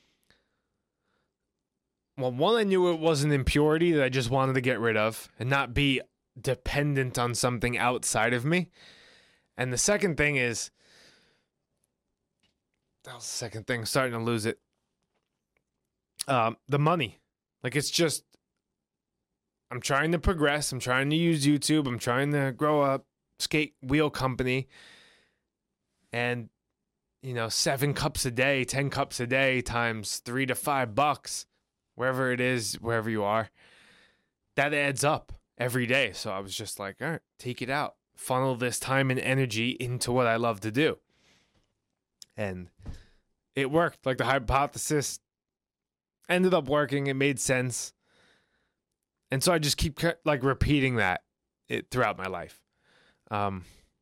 well, one, I knew it was an impurity that I just wanted to get rid of and not be dependent on something outside of me. And the second thing is, that was the second thing, starting to lose it. The money. Like, it's just, I'm trying to progress. I'm trying to use YouTube. I'm trying to grow a skate wheel company. And, 7 cups a day, 10 cups a day times $3 to $5, wherever it is, wherever you are, that adds up every day. So I was just like, all right, take it out. Funnel this time and energy into what I love to do. And it worked. Like, the hypothesis ended up working. It made sense. And so I just keep like repeating that throughout my life. But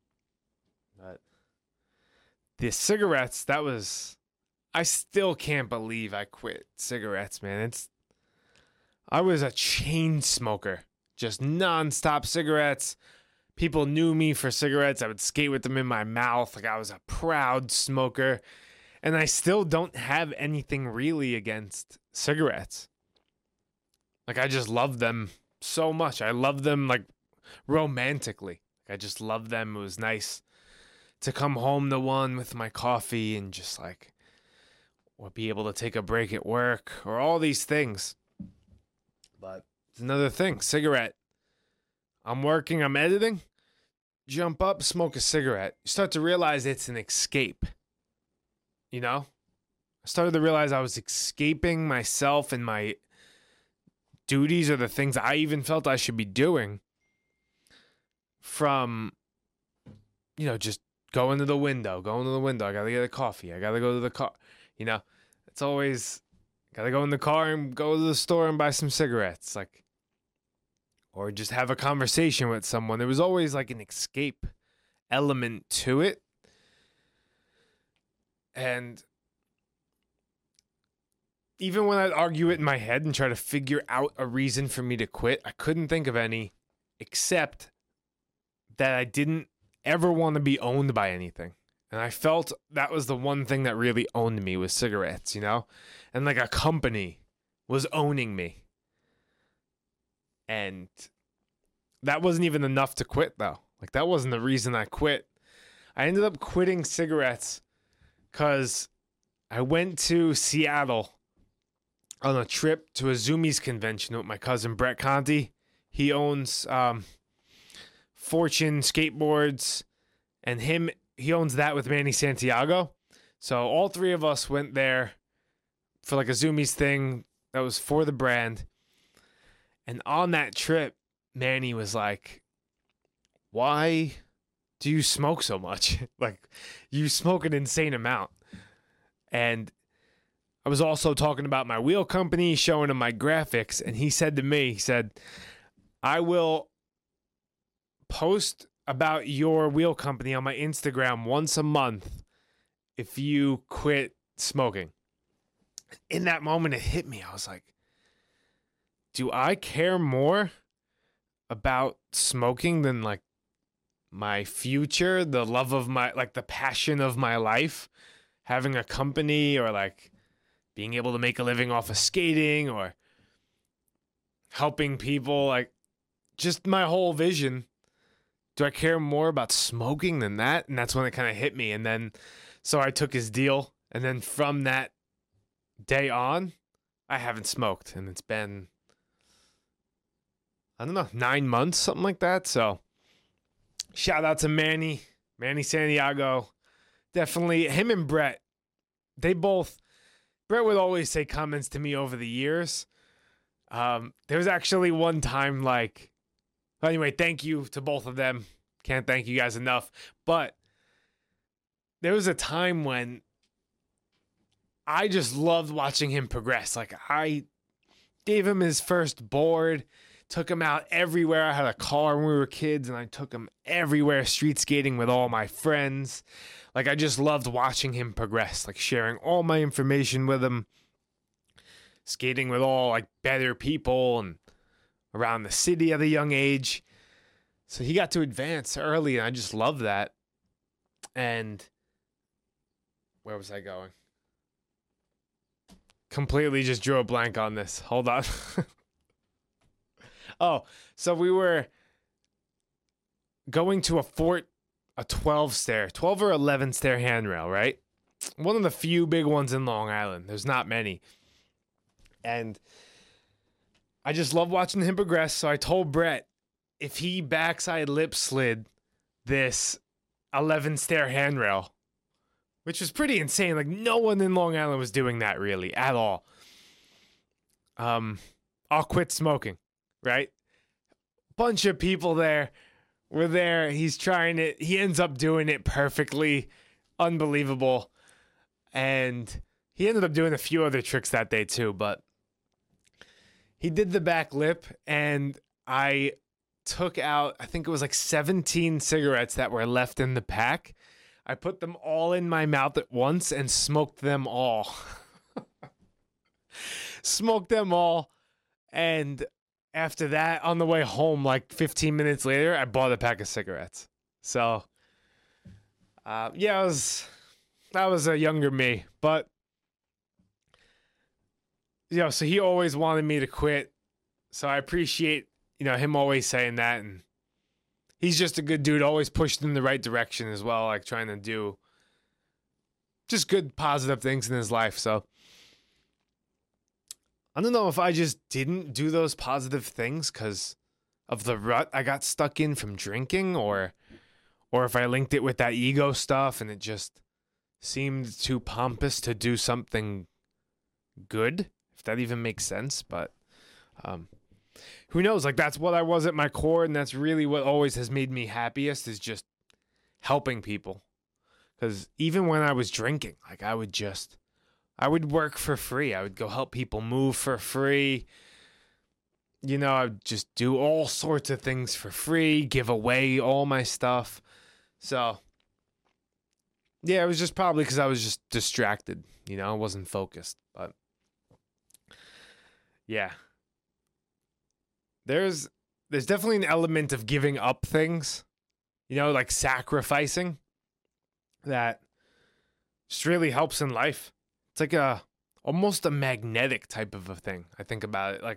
the cigarettes, I still can't believe I quit cigarettes, man. I was a chain smoker, just nonstop cigarettes. People knew me for cigarettes. I would skate with them in my mouth. Like, I was a proud smoker. And I still don't have anything really against cigarettes. Like, I just love them so much. I love them, like, romantically. I just love them. It was nice to come home to one with my coffee and just, like, or be able to take a break at work or all these things. But it's another thing. Cigarette. I'm working, I'm editing. Jump up, smoke a cigarette. You start to realize it's an escape. I started to realize I was escaping myself and my duties or the things I even felt I should be doing from, just going to the window. I got to get a coffee. I got to go to the car. It's always got to go in the car and go to the store and buy some cigarettes. Like, or just have a conversation with someone. There was always like an escape element to it. And even when I'd argue it in my head and try to figure out a reason for me to quit, I couldn't think of any except that I didn't ever want to be owned by anything. And I felt that was the one thing that really owned me was cigarettes, And like a company was owning me. And that wasn't even enough to quit, though. Like, that wasn't the reason I quit. I ended up quitting cigarettes because I went to Seattle on a trip to a Zoomies convention with my cousin Brett Conti. He owns Fortune Skateboards, and he owns that with Manny Santiago. So all three of us went there for like a Zoomies thing that was for the brand. And on that trip, Manny was like, "Why do you smoke so much? Like, you smoke an insane amount." And I was also talking about my wheel company, showing him my graphics, and he said to me, he said, "I will post about your wheel company on my Instagram once a month if you quit smoking." In that moment, it hit me. I was like, do I care more about smoking than like my future, the love of my, like the passion of my life, having a company, or like being able to make a living off of skating, or helping people, like just my whole vision? Do I care more about smoking than that? And that's when it kind of hit me. And then, so I took his deal. And then from that day on, I haven't smoked. And it's been, I don't know, 9 months, something like that. So shout out to Manny Santiago. Definitely him and Brett. Brett would always say comments to me over the years. There was actually one time, like, anyway, thank you to both of them. Can't thank you guys enough. But there was a time when I just loved watching him progress. Like, I gave him his first board, took him out everywhere. I had a car when we were kids, and I took him everywhere street skating with all my friends. Like, I just loved watching him progress, like sharing all my information with him, skating with all like better people and around the city at a young age. So he got to advance early, and I just love that. And where was I going? Completely just drew a blank on this. Hold on. Oh, so we were going to a 12 or 11 stair handrail, right? One of the few big ones in Long Island. There's not many. And I just love watching him progress. So I told Brett, if he backside lip slid this 11 stair handrail, which was pretty insane. Like, no one in Long Island was doing that really at all. I'll quit smoking, right? Bunch of people there were there. He's trying it. He ends up doing it perfectly. Unbelievable. And he ended up doing a few other tricks that day too, but he did the back lip, and I took out, I think it was like 17 cigarettes that were left in the pack. I put them all in my mouth at once and smoked them all. Smoked them all. And after that, on the way home, like 15 minutes later, I bought a pack of cigarettes. So, yeah, that was a younger me. But, so he always wanted me to quit. So I appreciate, him always saying that. And he's just a good dude, always pushed in the right direction as well, like trying to do just good, positive things in his life. So I don't know if I just didn't do those positive things because of the rut I got stuck in from drinking, or if I linked it with that ego stuff and it just seemed too pompous to do something good, if that even makes sense. But who knows? Like, that's what I was at my core, and that's really what always has made me happiest, is just helping people. Because even when I was drinking, like, I would work for free. I would go help people move for free. I would just do all sorts of things for free, give away all my stuff. So, yeah, it was just probably because I was just distracted. I wasn't focused. But, yeah. There's definitely an element of giving up things, like sacrificing, that just really helps in life. It's like almost a magnetic type of a thing. I think about it. Like,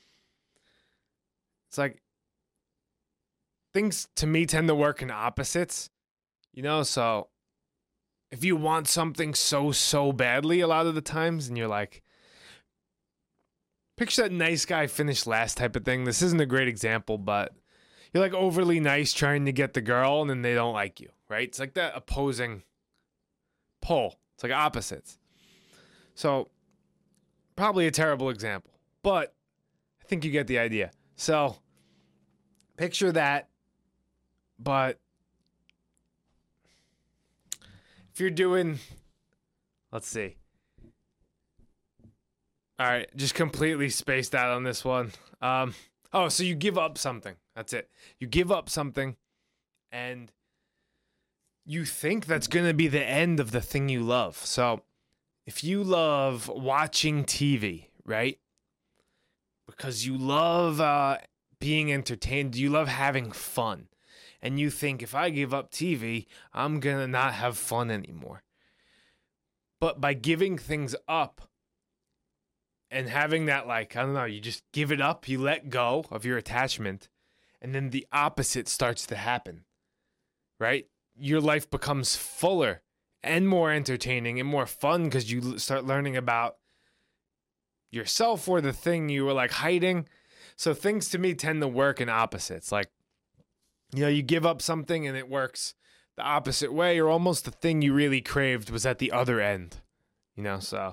it's like things to me tend to work in opposites, so if you want something so badly a lot of the times, and you're like, picture that nice guy finished last type of thing. This isn't a great example, but you're like overly nice trying to get the girl and then they don't like you, right? It's like that opposing pole. It's like opposites. So probably a terrible example, but I think you get the idea. So picture that, but if you're doing, let's see. All right, just completely spaced out on this one. So you give up something. That's it. You give up something, and you think that's going to be the end of the thing you love. So if you love watching TV, right? Because you love being entertained, you love having fun, and you think if I give up TV, I'm going to not have fun anymore. But by giving things up, and having that, like, I don't know, you just give it up, you let go of your attachment, and then the opposite starts to happen, right? Your life becomes fuller and more entertaining and more fun because you start learning about yourself or the thing you were, like, hiding. So things to me tend to work in opposites. Like, you know, you give up something and it works the opposite way, or almost the thing you really craved was at the other end, you know, so...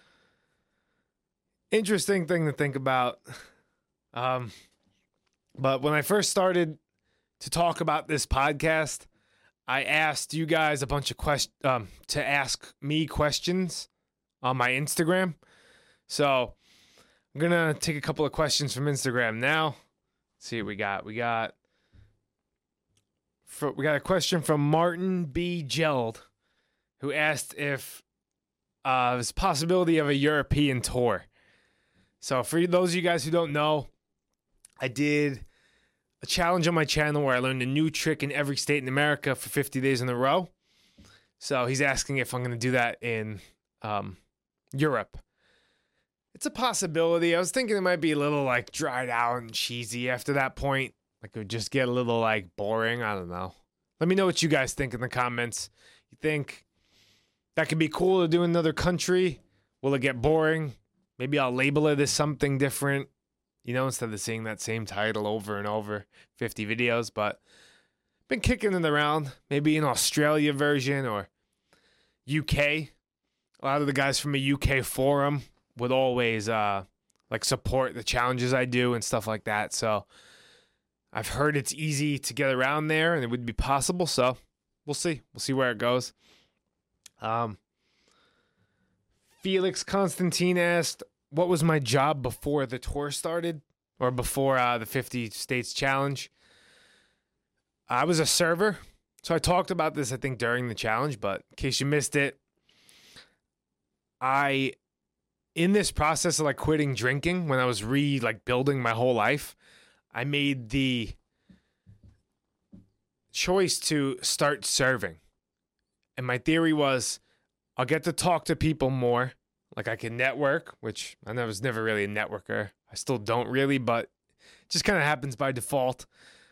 Interesting thing to think about. But when I first started to talk about this podcast, I asked you guys a bunch of questions to ask me questions on my Instagram. So I'm going to take a couple of questions from Instagram now. Let's see what we got. We got a question from Martin B. Geld, who asked if there's a possibility of a European tour. So for those of you guys who don't know, I did a challenge on my channel where I learned a new trick in every state in America for 50 days in a row. So he's asking if I'm going to do that in Europe. It's a possibility. I was thinking it might be a little like dried out and cheesy after that point. Like it would just get a little like boring. I don't know. Let me know what you guys think in the comments. You think that could be cool to do in another country? Will it get boring? Maybe I'll label it as something different, you know, instead of seeing that same title over and over, 50 videos. But been kicking it around, maybe an Australia version or UK. A lot of the guys from a UK forum would always like support the challenges I do and stuff like that. So I've heard it's easy to get around there and it would be possible. So we'll see. We'll see where it goes. Felix Constantine asked, what was my job before the tour started or before the 50 States Challenge? I was a server. So I talked about this, I think, during the challenge, but in case you missed it, in this process of like quitting drinking, when I was building my whole life, I made the choice to start serving. And my theory was I'll get to talk to people more. Like I can network, which I was never really a networker. I still don't really, but it just kind of happens by default.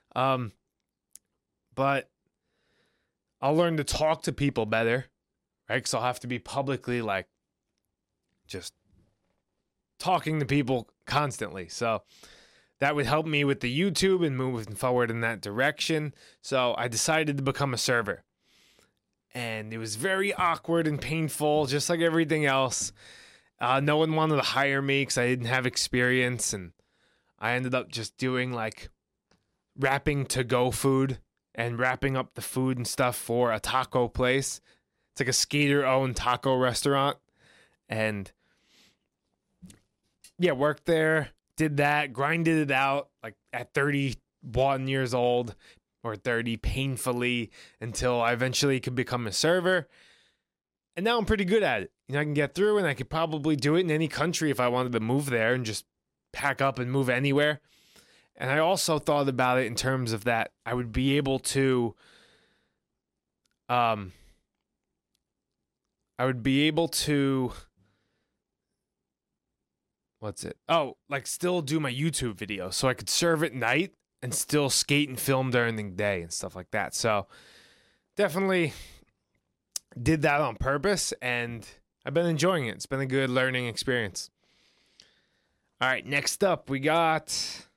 But I'll learn to talk to people better, right? Because I'll have to be publicly like just talking to people constantly. So that would help me with the YouTube and moving forward in that direction. So I decided to become a server. And it was very awkward and painful, just like everything else. No one wanted to hire me because I didn't have experience. And I ended up just doing like wrapping to-go food and wrapping up the food and stuff for a taco place. It's like a skater-owned taco restaurant. And yeah, worked there, did that, grinded it out like at 31 years old. Or 30 painfully until I eventually could become a server. And now I'm pretty good at it. You know, I can get through and I could probably do it in any country if I wanted to move there and just pack up and move anywhere. And I also thought about it in terms of that I would be able to still do my YouTube video. So I could serve at night and still skate and film during the day and stuff like that. So definitely did that on purpose, and I've been enjoying it. It's been a good learning experience. All right, next up we got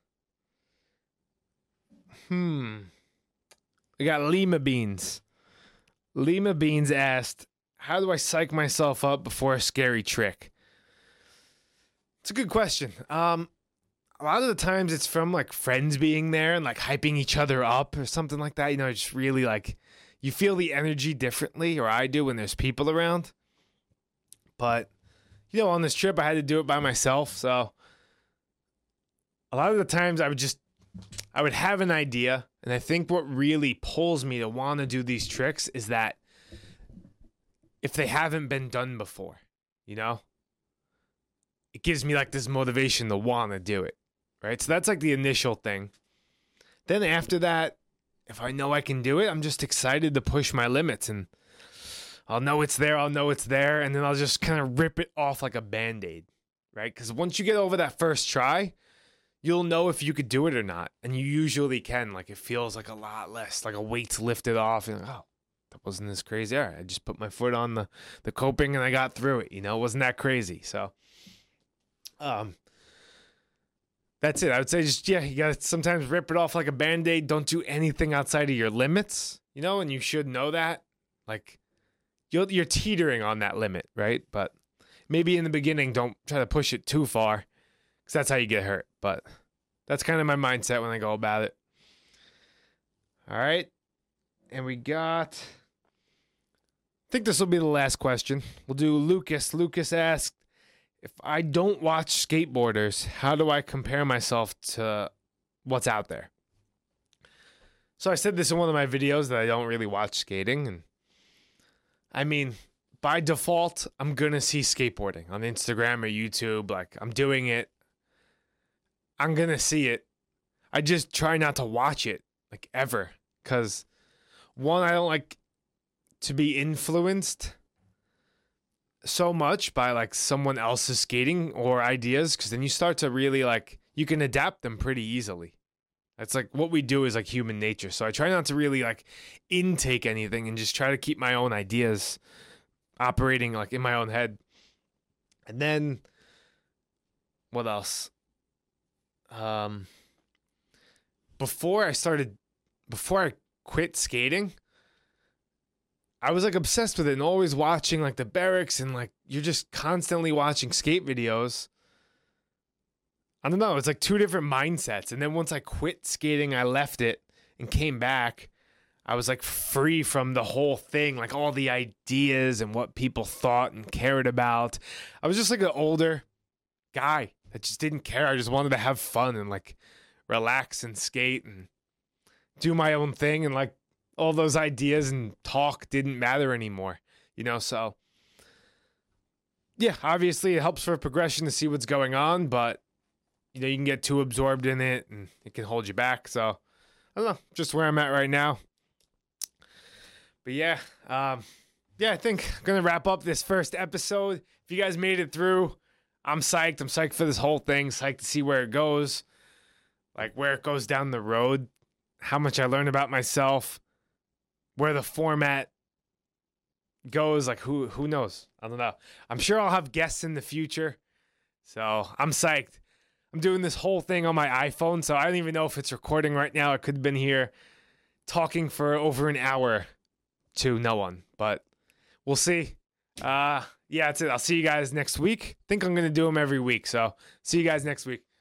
we got Lima Beans. Lima Beans asked, how do I psych myself up before a scary trick? It's a good question. A lot of the times it's from like friends being there and like hyping each other up or something like that. You know, it's really like you feel the energy differently, or I do when there's people around. But, you know, on this trip I had to do it by myself. So a lot of the times I would have an idea. And I think what really pulls me to want to do these tricks is that if they haven't been done before, you know, it gives me like this motivation to want to do it, right? So that's like the initial thing. Then after that, if I know I can do it, I'm just excited to push my limits, and I'll know it's there, and then I'll just kind of rip it off like a Band-Aid, right? Because once you get over that first try, you'll know if you could do it or not, and you usually can. Like, it feels like a lot less, like a weight's lifted off, and oh, that wasn't as crazy. All right, I just put my foot on the coping and I got through it. You know, it wasn't that crazy. So, that's it. I would say just, yeah, you got to sometimes rip it off like a Band-Aid. Don't do anything outside of your limits, you know, and you should know that. Like, you're teetering on that limit, right? But maybe in the beginning, don't try to push it too far, because that's how you get hurt. But that's kind of my mindset when I go about it. All right. And we got, I think this will be the last question. We'll do Lucas. Lucas asked, if I don't watch skateboarders, how do I compare myself to what's out there? So I said this in one of my videos that I don't really watch skating. And I mean, by default, I'm going to see skateboarding on Instagram or YouTube. Like, I'm doing it. I'm going to see it. I just try not to watch it, like, ever. Because, one, I don't like to be influenced so much by, like, someone else's skating or ideas. Because then you start to really, like, you can adapt them pretty easily. That's, like, what we do is, like, human nature. So I try not to really, like, intake anything and just try to keep my own ideas operating, like, in my own head. And then, what else? Before I quit skating, I was like obsessed with it and always watching like the barracks, and like you're just constantly watching skate videos. I don't know, it's like two different mindsets. And then once I quit skating, I left it and came back. I was like free from the whole thing, like all the ideas and what people thought and cared about. I was just like an older guy that just didn't care. I just wanted to have fun and like relax and skate and do my own thing. And like all those ideas and talk didn't matter anymore, you know? So yeah, obviously it helps for progression to see what's going on, but you know, you can get too absorbed in it and it can hold you back. So I don't know, just where I'm at right now. But yeah, I think I'm going to wrap up this first episode. If you guys made it through, I'm psyched. I'm psyched for this whole thing. Psyched to see where it goes, like where it goes down the road, how much I learn about myself, where the format goes. Like who knows? I don't know. I'm sure I'll have guests in the future. So I'm psyched. I'm doing this whole thing on my iPhone, so I don't even know if it's recording right now. I could have been here talking for over an hour to no one, but we'll see. Yeah, that's it. I'll see you guys next week. I think I'm going to do them every week, so see you guys next week.